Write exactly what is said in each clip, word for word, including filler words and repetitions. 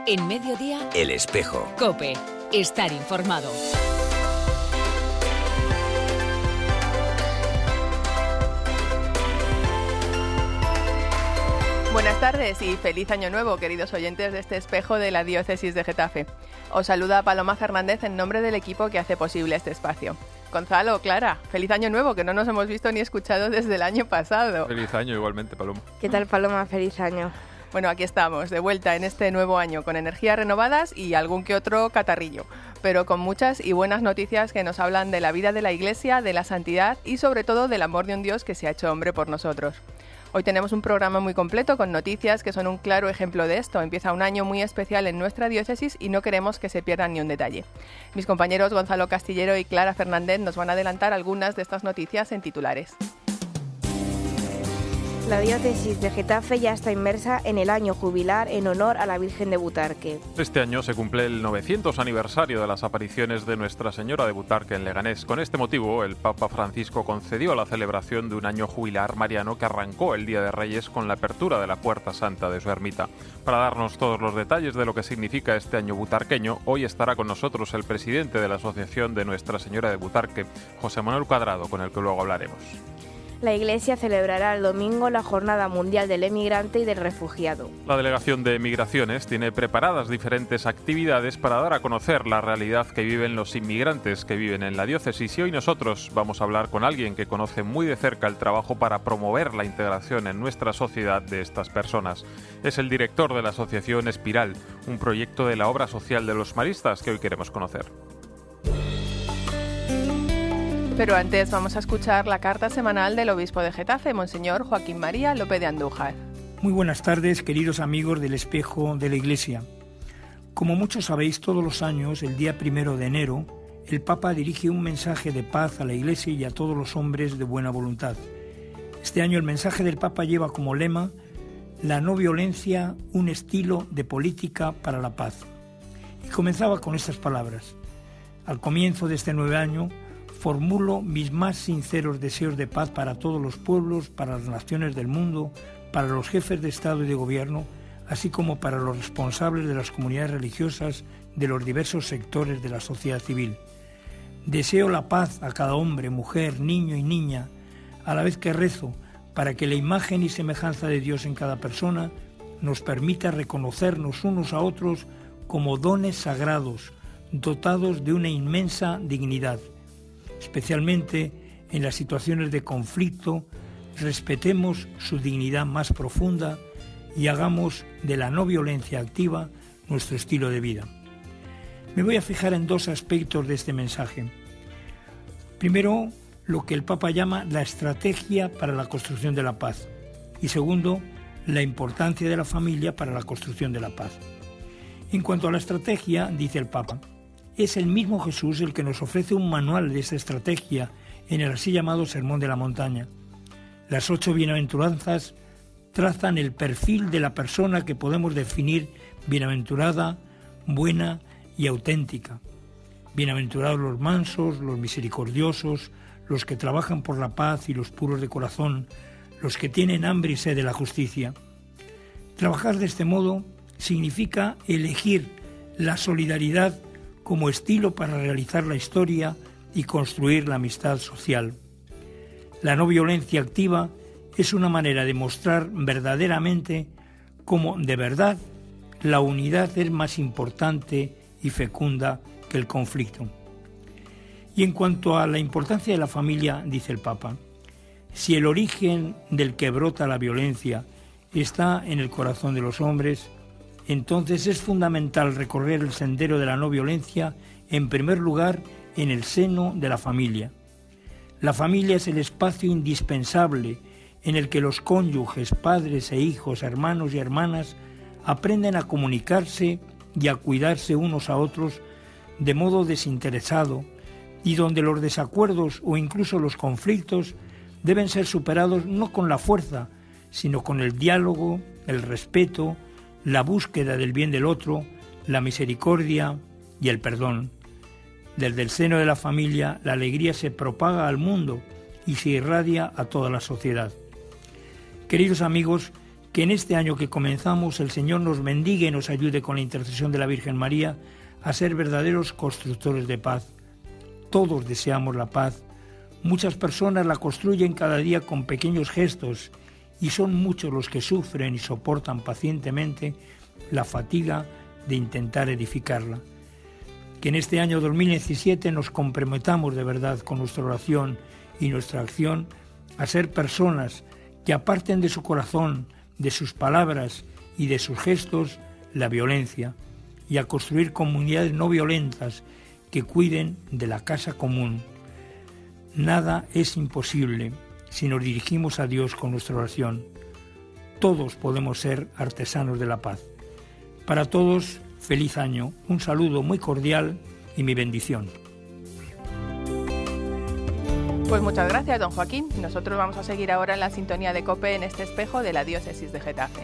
En Mediodía, El Espejo. COPE. Estar informado. Buenas tardes y feliz año nuevo, queridos oyentes de este Espejo de la Diócesis de Getafe. Os saluda Paloma Fernández en nombre del equipo que hace posible este espacio. Gonzalo, Clara, feliz año nuevo, que no nos hemos visto ni escuchado desde el año pasado. Feliz año igualmente, Paloma. ¿Qué tal, Paloma? Feliz año. Bueno, aquí estamos, de vuelta en este nuevo año, con energías renovadas y algún que otro catarrillo, pero con muchas y buenas noticias que nos hablan de la vida de la Iglesia, de la santidad y sobre todo del amor de un Dios que se ha hecho hombre por nosotros. Hoy tenemos un programa muy completo con noticias que son un claro ejemplo de esto. Empieza un año muy especial en nuestra diócesis y no queremos que se pierdan ni un detalle. Mis compañeros Gonzalo Castillero y Clara Fernández nos van a adelantar algunas de estas noticias en titulares. La diócesis de Getafe ya está inmersa en el año jubilar en honor a la Virgen de Butarque. Este año se cumple el novecientos aniversario de las apariciones de Nuestra Señora de Butarque en Leganés. Con este motivo, el Papa Francisco concedió la celebración de un año jubilar mariano que arrancó el Día de Reyes con la apertura de la Puerta Santa de su ermita. Para darnos todos los detalles de lo que significa este año butarqueño, hoy estará con nosotros el presidente de la Asociación de Nuestra Señora de Butarque, José Manuel Cuadrado, con el que luego hablaremos. La Iglesia celebrará el domingo la Jornada Mundial del Emigrante y del Refugiado. La Delegación de Migraciones tiene preparadas diferentes actividades para dar a conocer la realidad que viven los inmigrantes que viven en la diócesis y hoy nosotros vamos a hablar con alguien que conoce muy de cerca el trabajo para promover la integración en nuestra sociedad de estas personas. Es el director de la Asociación Espiral, un proyecto de la obra social de los maristas que hoy queremos conocer. Pero antes vamos a escuchar la carta semanal del obispo de Getafe, Monseñor Joaquín María López de Andújar. Muy buenas tardes, queridos amigos del Espejo de la Iglesia. Como muchos sabéis, todos los años, el día primero de enero, el Papa dirige un mensaje de paz a la Iglesia y a todos los hombres de buena voluntad. Este año el mensaje del Papa lleva como lema la no violencia, un estilo de política para la paz. Y comenzaba con estas palabras. Al comienzo de este nuevo año, formulo mis más sinceros deseos de paz para todos los pueblos, para las naciones del mundo, para los jefes de Estado y de Gobierno, así como para los responsables de las comunidades religiosas de los diversos sectores de la sociedad civil. Deseo la paz a cada hombre, mujer, niño y niña, a la vez que rezo para que la imagen y semejanza de Dios en cada persona nos permita reconocernos unos a otros como dones sagrados, dotados de una inmensa dignidad. Especialmente en las situaciones de conflicto, respetemos su dignidad más profunda y hagamos de la no violencia activa nuestro estilo de vida. Me voy a fijar en dos aspectos de este mensaje. Primero, lo que el Papa llama la estrategia para la construcción de la paz. Y segundo, la importancia de la familia para la construcción de la paz. En cuanto a la estrategia, dice el Papa, es el mismo Jesús el que nos ofrece un manual de esta estrategia en el así llamado Sermón de la Montaña. Las ocho bienaventuranzas trazan el perfil de la persona que podemos definir bienaventurada, buena y auténtica. Bienaventurados los mansos, los misericordiosos, los que trabajan por la paz y los puros de corazón, los que tienen hambre y sed de la justicia. Trabajar de este modo significa elegir la solidaridad como estilo para realizar la historia y construir la amistad social. La no violencia activa es una manera de mostrar verdaderamente cómo, de verdad, la unidad es más importante y fecunda que el conflicto. Y en cuanto a la importancia de la familia, dice el Papa, si el origen del que brota la violencia está en el corazón de los hombres, entonces es fundamental recorrer el sendero de la no violencia, en primer lugar, en el seno de la familia. La familia es el espacio indispensable en el que los cónyuges, padres e hijos, hermanos y hermanas aprenden a comunicarse y a cuidarse unos a otros de modo desinteresado y donde los desacuerdos o incluso los conflictos deben ser superados no con la fuerza, sino con el diálogo, el respeto, la búsqueda del bien del otro, la misericordia y el perdón. Desde el seno de la familia, la alegría se propaga al mundo y se irradia a toda la sociedad. Queridos amigos, Que en este año que comenzamos el Señor nos bendiga y nos ayude con la intercesión de la Virgen María a ser verdaderos constructores de paz. Todos deseamos la paz. Muchas personas la construyen cada día con pequeños gestos y son muchos los que sufren y soportan pacientemente la fatiga de intentar edificarla. Que en este año dos mil diecisiete nos comprometamos de verdad con nuestra oración y nuestra acción a ser personas que aparten de su corazón, de sus palabras y de sus gestos la violencia y a construir comunidades no violentas que cuiden de la casa común. Nada es imposible si nos dirigimos a Dios con nuestra oración. Todos podemos ser artesanos de la paz. Para todos, feliz año, un saludo muy cordial y mi bendición. Pues muchas gracias, don Joaquín. Nosotros vamos a seguir ahora en la sintonía de COPE en este espejo de la diócesis de Getafe.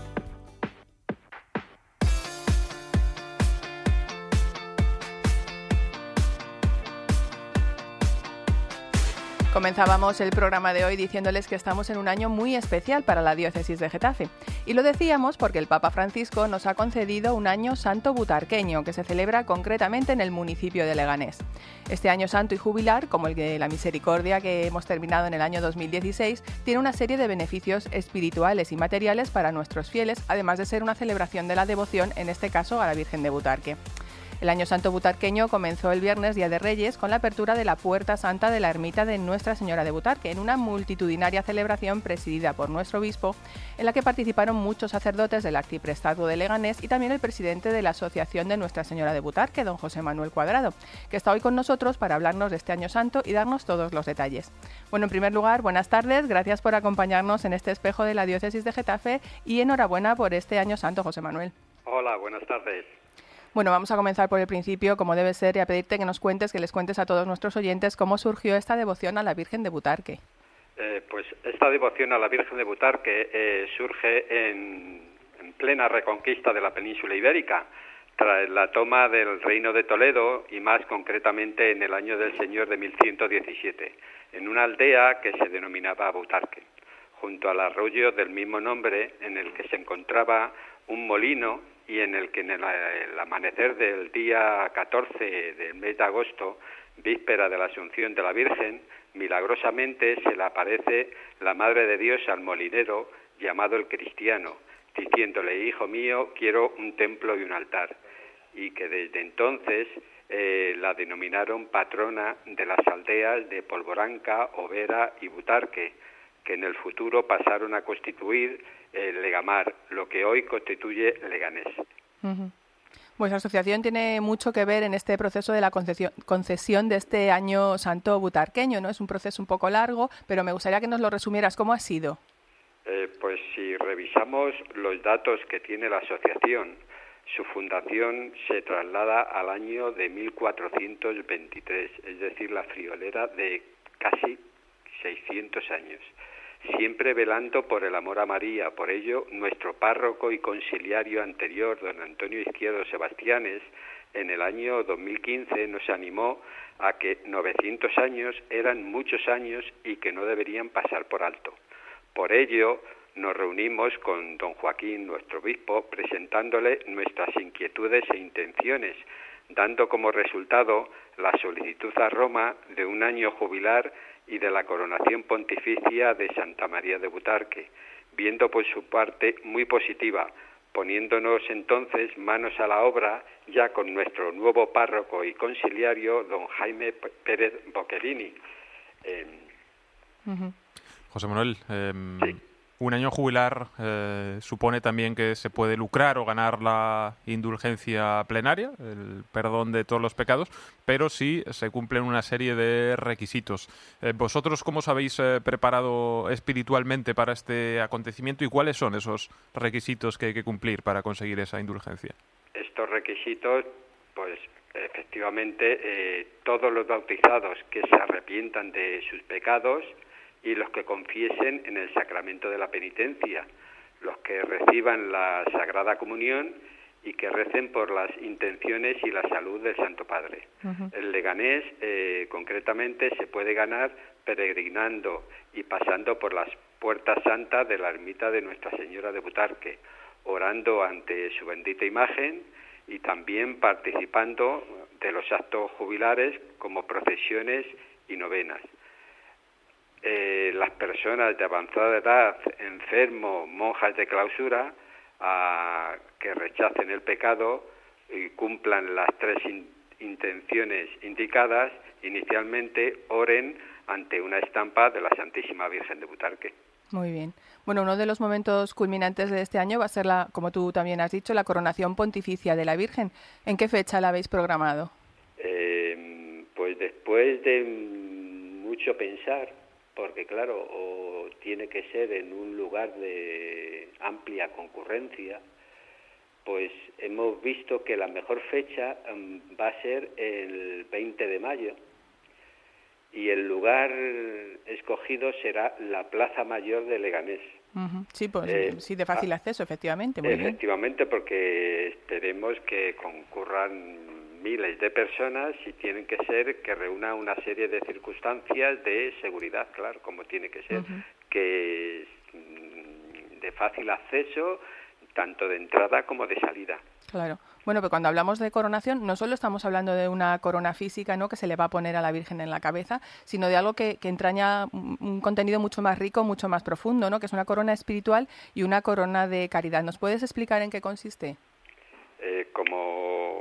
Comenzábamos el programa de hoy diciéndoles que estamos en un año muy especial para la diócesis de Getafe. Y lo decíamos porque el Papa Francisco nos ha concedido un año santo butarqueño que se celebra concretamente en el municipio de Leganés. Este año santo y jubilar, como el de la Misericordia que hemos terminado en el año dos mil dieciséis, tiene una serie de beneficios espirituales y materiales para nuestros fieles, además de ser una celebración de la devoción, en este caso a la Virgen de Butarque. El Año Santo butarqueño comenzó el viernes, Día de Reyes, con la apertura de la Puerta Santa de la ermita de Nuestra Señora de Butarque, en una multitudinaria celebración presidida por nuestro obispo, en la que participaron muchos sacerdotes del arciprestazgo de Leganés y también el presidente de la Asociación de Nuestra Señora de Butarque, don José Manuel Cuadrado, que está hoy con nosotros para hablarnos de este Año Santo y darnos todos los detalles. Bueno, en primer lugar, buenas tardes, gracias por acompañarnos en este espejo de la diócesis de Getafe y enhorabuena por este Año Santo, José Manuel. Hola, buenas tardes. Bueno, vamos a comenzar por el principio, como debe ser, y a pedirte que nos cuentes, que les cuentes a todos nuestros oyentes cómo surgió esta devoción a la Virgen de Butarque. Eh, pues esta devoción a la Virgen de Butarque eh, surge en, en plena reconquista de la península ibérica, tras la toma del Reino de Toledo y más concretamente en el año del Señor de mil ciento diecisiete, en una aldea que se denominaba Butarque, junto al arroyo del mismo nombre en el que se encontraba un molino y en el que en el, el amanecer del día catorce del mes de agosto, víspera de la Asunción de la Virgen, milagrosamente se le aparece la Madre de Dios al molinero llamado el Cristiano, diciéndole: hijo mío, quiero un templo y un altar, y que desde entonces eh, la denominaron patrona de las aldeas de Polvoranca, Overa y Butarque, que en el futuro pasaron a constituir eh, Legamar, lo que hoy constituye Leganés. Uh-huh. Pues la asociación tiene mucho que ver en este proceso de la concesión, concesión de este Año Santo butarqueño, ¿no? Es un proceso un poco largo, pero me gustaría que nos lo resumieras. ¿Cómo ha sido? Eh, pues si revisamos los datos que tiene la asociación, su fundación se traslada al año de mil cuatrocientos veintitrés, es decir, la friolera de casi seiscientos años. Siempre velando por el amor a María. Por ello, nuestro párroco y conciliario anterior, don Antonio Izquierdo Sebastianes, en el año dos mil quince nos animó a que novecientos años eran muchos años y que no deberían pasar por alto. Por ello, nos reunimos con don Joaquín, nuestro obispo, presentándole nuestras inquietudes e intenciones, dando como resultado la solicitud a Roma de un año jubilar y de la coronación pontificia de Santa María de Butarque, viendo por su parte muy positiva, poniéndonos entonces manos a la obra ya con nuestro nuevo párroco y conciliario, don Jaime Pérez Boccherini. Eh, uh-huh. José Manuel, eh, sí. Un año jubilar eh, supone también que se puede lucrar o ganar la indulgencia plenaria, el perdón de todos los pecados, pero sí se cumplen una serie de requisitos. Eh, ¿Vosotros cómo os habéis eh, preparado espiritualmente para este acontecimiento y cuáles son esos requisitos que hay que cumplir para conseguir esa indulgencia? Estos requisitos, pues efectivamente, eh, todos los bautizados que se arrepientan de sus pecados y los que confiesen en el sacramento de la penitencia, los que reciban la Sagrada Comunión y que recen por las intenciones y la salud del Santo Padre. Uh-huh. El Leganés, eh, concretamente, se puede ganar peregrinando y pasando por las Puerta Santa de la ermita de Nuestra Señora de Butarque, orando ante su bendita imagen y también participando de los actos jubilares como procesiones y novenas. Eh, las personas de avanzada edad, enfermos, monjas de clausura, a, que rechacen el pecado y cumplan las tres in, intenciones indicadas, inicialmente oren ante una estampa de la Santísima Virgen de Butarque. Muy bien. Bueno, uno de los momentos culminantes de este año va a ser, la, como tú también has dicho, la coronación pontificia de la Virgen. ¿En qué fecha la habéis programado? Eh, pues después de mucho pensar, porque claro, o tiene que ser en un lugar de amplia concurrencia, pues hemos visto que la mejor fecha um, va a ser el veinte de mayo. Y el lugar escogido será la Plaza Mayor de Leganés. Uh-huh. Sí, pues eh, sí, de fácil ah, acceso, efectivamente. Muy efectivamente, bien. Porque esperemos que concurran miles de personas y tienen que ser que reúna una serie de circunstancias de seguridad, claro, como tiene que ser, uh-huh. que es de fácil acceso, tanto de entrada como de salida. Claro. Bueno, pero cuando hablamos de coronación, no solo estamos hablando de una corona física, ¿no?, que se le va a poner a la Virgen en la cabeza, sino de algo que, que entraña un contenido mucho más rico, mucho más profundo, ¿no?, que es una corona espiritual y una corona de caridad. ¿Nos puedes explicar en qué consiste? Eh, como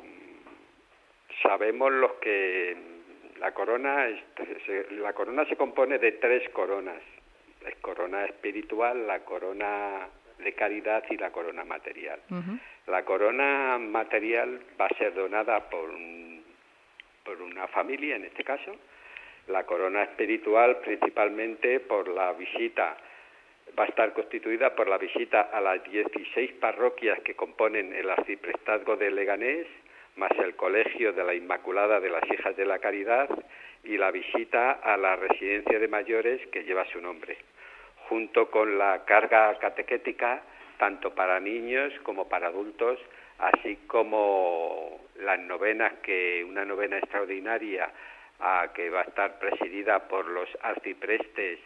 sabemos los que la corona, es, la corona se compone de tres coronas: la corona espiritual, la corona de caridad y la corona material. Uh-huh. La corona material va a ser donada por, un, por una familia, en este caso. La corona espiritual principalmente por la visita, va a estar constituida por la visita a las dieciséis parroquias que componen el arciprestazgo de Leganés, más el Colegio de la Inmaculada de las Hijas de la Caridad y la visita a la residencia de mayores que lleva su nombre, junto con la carga catequética tanto para niños como para adultos, así como las novenas, que una novena extraordinaria a, que va a estar presidida por los arciprestes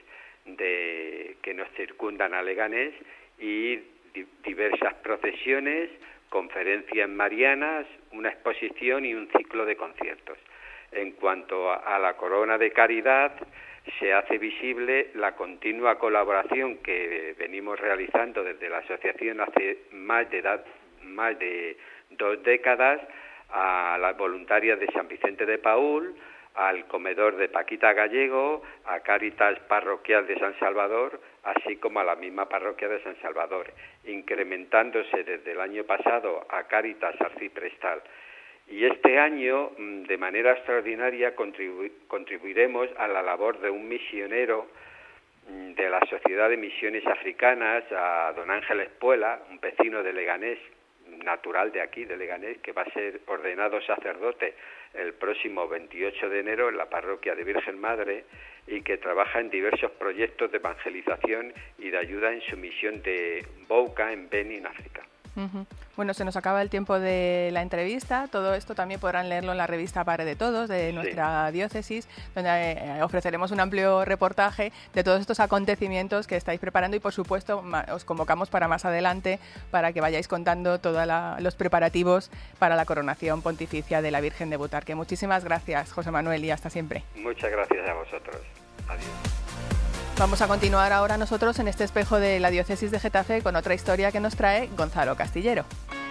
de, que nos circundan a Leganés, y di, diversas procesiones, conferencias marianas, una exposición y un ciclo de conciertos. En cuanto a, a la corona de caridad, se hace visible la continua colaboración que venimos realizando desde la asociación hace más de, edad, más de dos décadas a las voluntarias de San Vicente de Paúl, al comedor de Paquita Gallego, a Cáritas Parroquial de San Salvador, así como a la misma parroquia de San Salvador, incrementándose desde el año pasado a Cáritas Arciprestal. Y este año, de manera extraordinaria, contribu- contribuiremos a la labor de un misionero de la Sociedad de Misiones Africanas, a don Ángel Espuela, un vecino de Leganés, natural de aquí, de Leganés, que va a ser ordenado sacerdote el próximo veintiocho de enero en la parroquia de Virgen Madre, y que trabaja en diversos proyectos de evangelización y de ayuda en su misión de Bouka, en Benin, África. Uh-huh. Bueno, se nos acaba el tiempo de la entrevista. Todo esto también podrán leerlo en la revista Padre de Todos, de nuestra sí. diócesis, donde eh, ofreceremos un amplio reportaje de todos estos acontecimientos que estáis preparando, y por supuesto ma- os convocamos para más adelante para que vayáis contando todos los preparativos para la coronación pontificia de la Virgen de Butarque. Muchísimas gracias, José Manuel, y hasta siempre. Muchas gracias a vosotros. Adiós. Vamos a continuar ahora nosotros en este espejo de la diócesis de Getafe con otra historia que nos trae Gonzalo Castillero.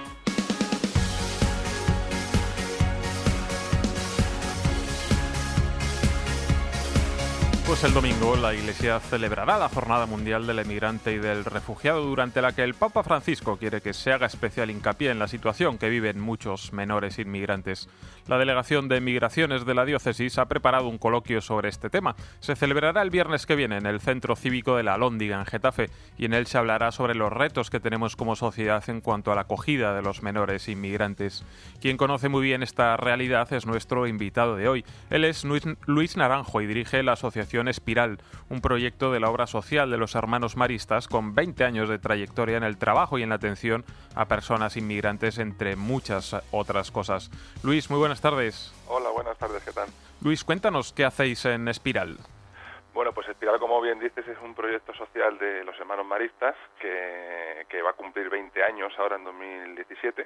Pues el domingo la Iglesia celebrará la Jornada Mundial del Emigrante y del Refugiado, durante la que el Papa Francisco quiere que se haga especial hincapié en la situación que viven muchos menores inmigrantes. La Delegación de Migraciones de la Diócesis ha preparado un coloquio sobre este tema. Se celebrará el viernes que viene en el Centro Cívico de la Alhóndiga, en Getafe, y en él se hablará sobre los retos que tenemos como sociedad en cuanto a la acogida de los menores inmigrantes. Quien conoce muy bien esta realidad es nuestro invitado de hoy. Él es Luis Naranjo y dirige la asociación Espiral, un proyecto de la obra social de los hermanos maristas con veinte años de trayectoria en el trabajo y en la atención a personas inmigrantes, entre muchas otras cosas. Luis, muy buenas tardes. Hola, buenas tardes, ¿qué tal? Luis, cuéntanos qué hacéis en Espiral. Bueno, pues Espiral, como bien dices, es un proyecto social de los hermanos maristas que, que va a cumplir veinte años ahora en dos mil diecisiete,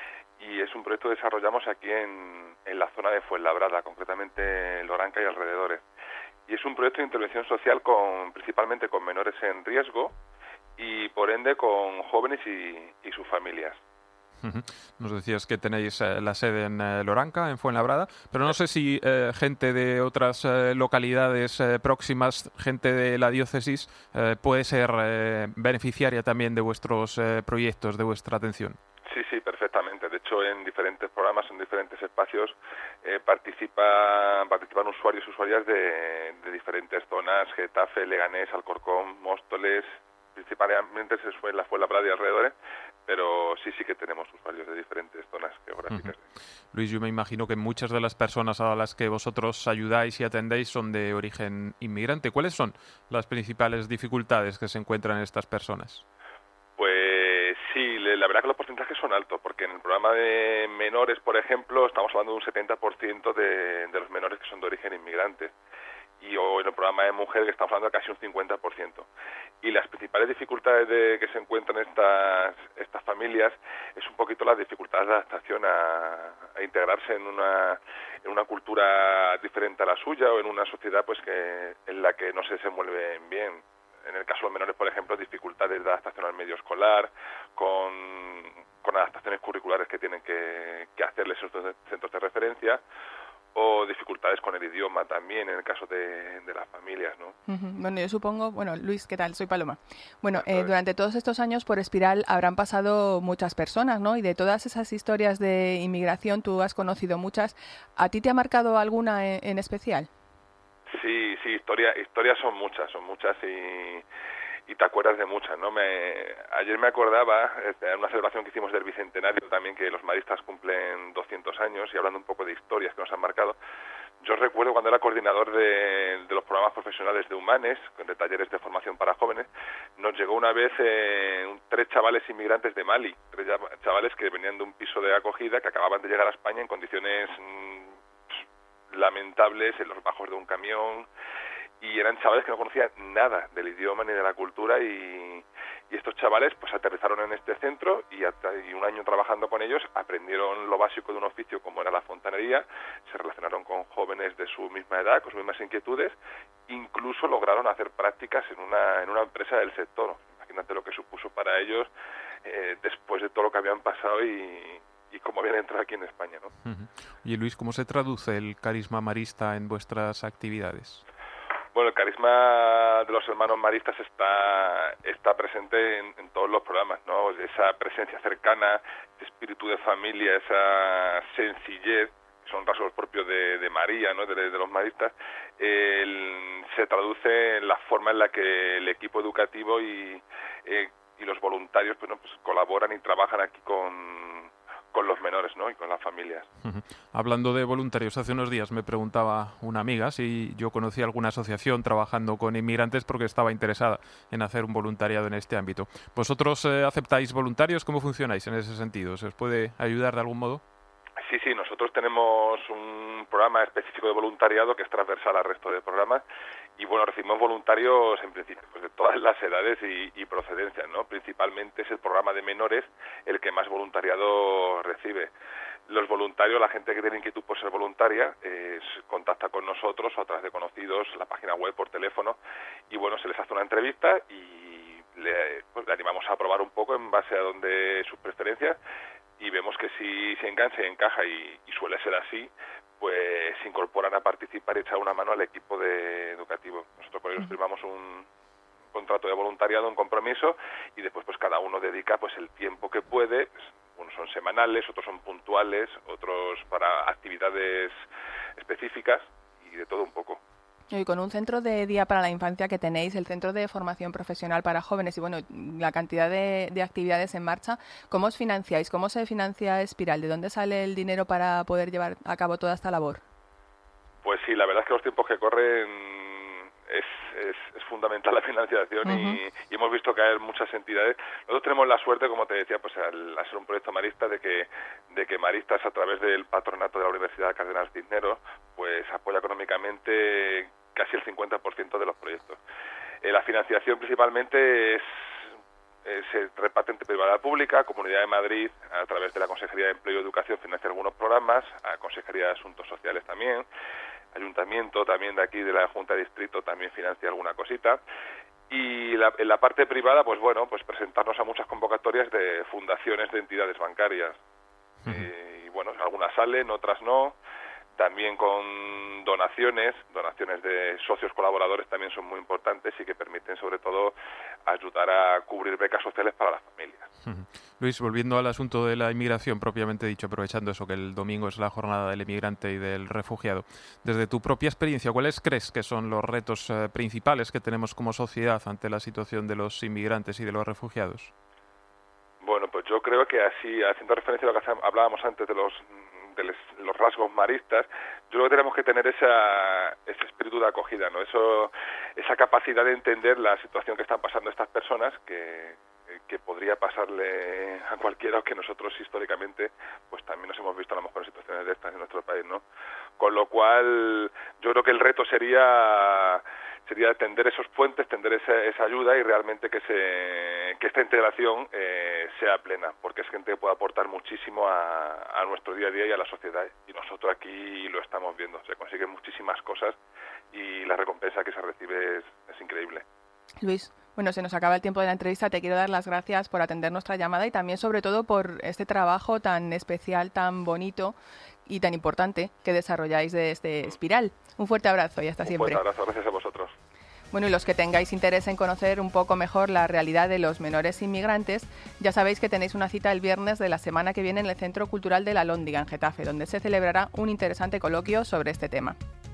y es un proyecto que desarrollamos aquí en, en la zona de Fuenlabrada, concretamente en Loranca y alrededores. Y es un proyecto de intervención social con principalmente con menores en riesgo y, por ende, con jóvenes y, y sus familias. Nos decías que tenéis eh, la sede en eh, Loranca, en Fuenlabrada, pero no sé si eh, gente de otras eh, localidades eh, próximas, gente de la diócesis, eh, puede ser eh, beneficiaria también de vuestros eh, proyectos, de vuestra atención. Sí, sí, perfectamente. De hecho, en diferentes programas, en diferentes espacios, eh, participa, participan usuarios y usuarias de, de diferentes zonas: Getafe, Leganés, Alcorcón, Móstoles. Principalmente se fue en la Fuenlabrada y alrededores, pero sí, sí que tenemos usuarios de diferentes zonas geográficas. Uh-huh. Luis, yo me imagino que muchas de las personas a las que vosotros ayudáis y atendéis son de origen inmigrante. ¿Cuáles son las principales dificultades que se encuentran estas personas? Pues sí, la verdad que los porcentajes son altos, porque en el programa de menores, por ejemplo, estamos hablando de un setenta por ciento de, de los menores que son de origen inmigrante. Y o en el programa de mujer, que estamos hablando de casi un cincuenta por ciento. Y las principales dificultades de que se encuentran estas estas familias es un poquito las dificultades de adaptación a, a integrarse en una en una cultura diferente a la suya, o en una sociedad pues que en la que no se desenvuelven bien. En el caso de los menores, por ejemplo, dificultades de adaptación al medio escolar, con, con adaptaciones curriculares que tienen que, que hacerles estos centros de referencia, o dificultades con el idioma también, en el caso de, de las familias, ¿no? Uh-huh. Bueno, yo supongo... Bueno, Luis, ¿qué tal? Soy Paloma. Bueno, eh, durante todos estos años por Espiral habrán pasado muchas personas, ¿no? Y de todas esas historias de inmigración tú has conocido muchas. ¿A ti te ha marcado alguna en, en especial? Sí, sí, historia, historias son muchas, son muchas y... y te acuerdas de muchas, ¿no? Me, ayer me acordaba, en una celebración que hicimos del Bicentenario también, que los maristas cumplen doscientos años, y hablando un poco de historias que nos han marcado, yo recuerdo cuando era coordinador de, de los programas profesionales de Humanes, de talleres de formación para jóvenes, nos llegó una vez eh, tres chavales inmigrantes de Mali, tres chavales que venían de un piso de acogida, que acababan de llegar a España en condiciones mmm, lamentables, en los bajos de un camión, y eran chavales que no conocían nada del idioma ni de la cultura, y, y estos chavales pues aterrizaron en este centro y, y un año trabajando con ellos aprendieron lo básico de un oficio como era la fontanería, se relacionaron con jóvenes de su misma edad, con sus mismas inquietudes, incluso lograron hacer prácticas en una, en una empresa del sector. Imagínate lo que supuso para ellos eh, después de todo lo que habían pasado y, y cómo habían entrado aquí en España, ¿no? Uh-huh. Y Luis, ¿cómo se traduce el carisma marista en vuestras actividades? Bueno, el carisma de los hermanos maristas está está presente en, en todos los programas, ¿no? Esa presencia cercana, ese espíritu de familia, esa sencillez, que son rasgos propios de, de María, ¿no? De, de los maristas, el, se traduce en la forma en la que el equipo educativo y, eh, y los voluntarios pues, ¿no? pues colaboran y trabajan aquí con con los menores, ¿no? Y con las familias. Uh-huh. Hablando de voluntarios, hace unos días me preguntaba una amiga si yo conocía alguna asociación trabajando con inmigrantes porque estaba interesada en hacer un voluntariado en este ámbito. ¿Vosotros eh, aceptáis voluntarios? ¿Cómo funcionáis en ese sentido? ¿Se os puede ayudar de algún modo? Sí, sí, nosotros tenemos un programa específico de voluntariado que es transversal al resto de programas y, bueno, recibimos voluntarios en principio pues, de todas las edades y, y procedencias, ¿no? Principalmente es el programa de menores el que más voluntariado recibe. Los voluntarios, la gente que tiene inquietud por ser voluntaria, eh, contacta con nosotros o a través de conocidos, la página web, por teléfono, y, bueno, se les hace una entrevista y le, pues, le animamos a probar un poco en base a donde sus preferencias, y vemos que si se engancha y encaja, y, y suele ser así, pues se incorporan a participar y echar una mano al equipo de educativo. Nosotros por ello firmamos un contrato de voluntariado, un compromiso, y después pues cada uno dedica pues el tiempo que puede, pues, unos son semanales, otros son puntuales, otros para actividades específicas, y de todo un poco. Y con un centro de día para la infancia que tenéis, el centro de formación profesional para jóvenes y bueno, la cantidad de, de actividades en marcha, ¿cómo os financiáis? ¿Cómo se financia Espiral? ¿De dónde sale el dinero para poder llevar a cabo toda esta labor? Pues sí, la verdad es que los tiempos que corren es, es, es fundamental la financiación. Uh-huh. y, y hemos visto caer muchas entidades. Nosotros tenemos la suerte, como te decía, pues al, al ser un proyecto marista, de que, de que Maristas, a través del patronato de la Universidad Cardenal Cisneros, pues apoya económicamente casi el cincuenta por ciento de los proyectos. Eh, la financiación principalmente es eh, se reparte entre privada y pública. Comunidad de Madrid, a través de la Consejería de Empleo y Educación, financia algunos programas, a Consejería de Asuntos Sociales también, Ayuntamiento también de aquí, de la Junta de Distrito, también financia alguna cosita. Y la, en la parte privada, pues bueno, pues presentarnos a muchas convocatorias de fundaciones de entidades bancarias. Uh-huh. eh, y bueno, algunas salen, otras no. También con donaciones, donaciones de socios colaboradores también son muy importantes y que permiten sobre todo ayudar a cubrir becas sociales para las familias. Uh-huh. Luis, volviendo al asunto de la inmigración propiamente dicho, aprovechando eso que el domingo es la jornada del inmigrante y del refugiado, desde tu propia experiencia, ¿cuáles crees que son los retos eh, principales que tenemos como sociedad ante la situación de los inmigrantes y de los refugiados? Bueno, pues yo creo que así, haciendo referencia a lo que hablábamos antes de los de los rasgos maristas, yo creo que tenemos que tener esa, ese espíritu de acogida, ¿no? Eso, esa capacidad de entender la situación que están pasando estas personas, que, que podría pasarle a cualquiera, o que nosotros históricamente pues también nos hemos visto a lo mejor en situaciones de estas en nuestro país, ¿no? Con lo cual, yo creo que el reto sería sería tender esos puentes, tender esa, esa ayuda y realmente que se que esta integración eh, sea plena, porque es gente que puede aportar muchísimo a, a nuestro día a día y a la sociedad, y nosotros aquí lo estamos viendo, se consiguen muchísimas cosas y la recompensa que se recibe es, es increíble. Luis, bueno, se nos acaba el tiempo de la entrevista, te quiero dar las gracias por atender nuestra llamada y también sobre todo por este trabajo tan especial, tan bonito y tan importante que desarrolláis de este Espiral. Un fuerte abrazo y hasta Un siempre. Un fuerte abrazo, gracias a vosotros. Bueno, y los que tengáis interés en conocer un poco mejor la realidad de los menores inmigrantes, ya sabéis que tenéis una cita el viernes de la semana que viene en el Centro Cultural de la Alhóndiga, en Getafe, donde se celebrará un interesante coloquio sobre este tema.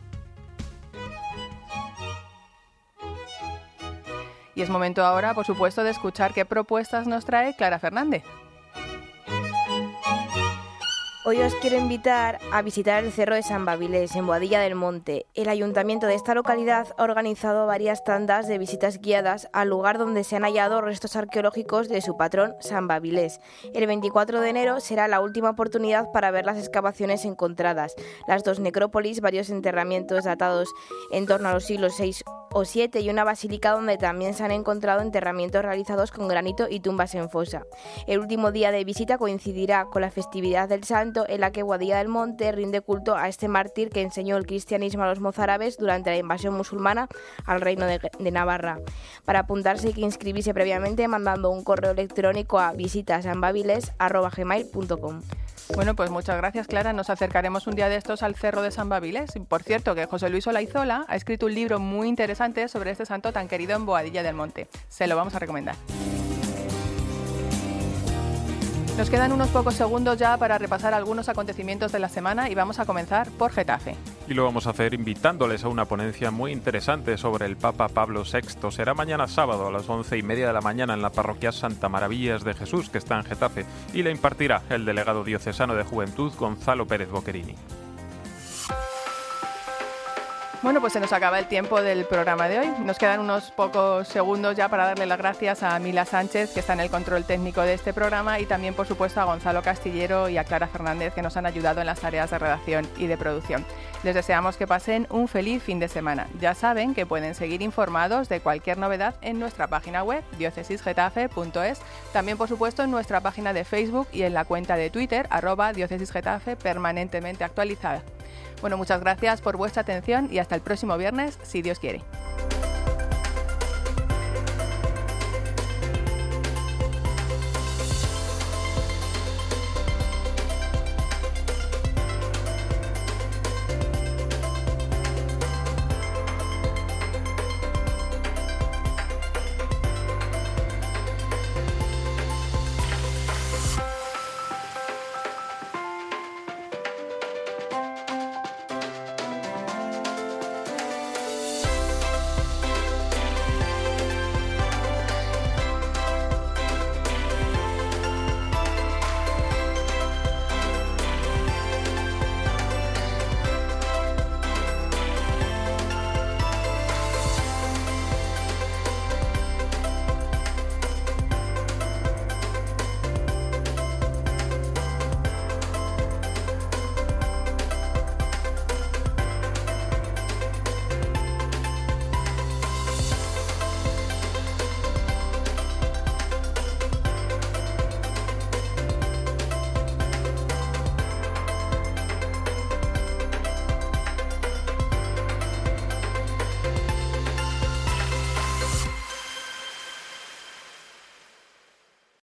Y es momento ahora, por supuesto, de escuchar qué propuestas nos trae Clara Fernández. Hoy os quiero invitar a visitar el Cerro de San Babilés, en Boadilla del Monte. El ayuntamiento de esta localidad ha organizado varias tandas de visitas guiadas al lugar donde se han hallado restos arqueológicos de su patrón, San Babilés. El veinticuatro de enero será la última oportunidad para ver las excavaciones encontradas, las dos necrópolis, varios enterramientos datados en torno a los siglos seis o siete y una basílica donde también se han encontrado enterramientos realizados con granito y tumbas en fosa. El último día de visita coincidirá con la festividad del Santo, en la que Boadilla del Monte rinde culto a este mártir que enseñó el cristianismo a los mozárabes durante la invasión musulmana al reino de, de Navarra. Para apuntarse hay que inscribirse previamente mandando un correo electrónico a visitasanbabiles arroba gmail punto com. Bueno, pues muchas gracias, Clara. Nos acercaremos un día de estos al Cerro de San Babilés. Por cierto, que José Luis Olaizola ha escrito un libro muy interesante sobre este santo tan querido en Boadilla del Monte. Se lo vamos a recomendar. Nos quedan unos pocos segundos ya para repasar algunos acontecimientos de la semana y vamos a comenzar por Getafe. Y lo vamos a hacer invitándoles a una ponencia muy interesante sobre el Papa Pablo sexto. Será mañana sábado a las once y media de la mañana en la parroquia Santa Maravillas de Jesús, que está en Getafe, y la impartirá el delegado diocesano de Juventud, Gonzalo Pérez Boquerini. Bueno, pues se nos acaba el tiempo del programa de hoy. Nos quedan unos pocos segundos ya para darle las gracias a Mila Sánchez, que está en el control técnico de este programa, y también, por supuesto, a Gonzalo Castillero y a Clara Fernández, que nos han ayudado en las tareas de redacción y de producción. Les deseamos que pasen un feliz fin de semana. Ya saben que pueden seguir informados de cualquier novedad en nuestra página web, diócesis getafe punto es, también, por supuesto, en nuestra página de Facebook y en la cuenta de Twitter, arroba diócesisgetafe, permanentemente actualizada. Bueno, muchas gracias por vuestra atención y hasta el próximo viernes, si Dios quiere.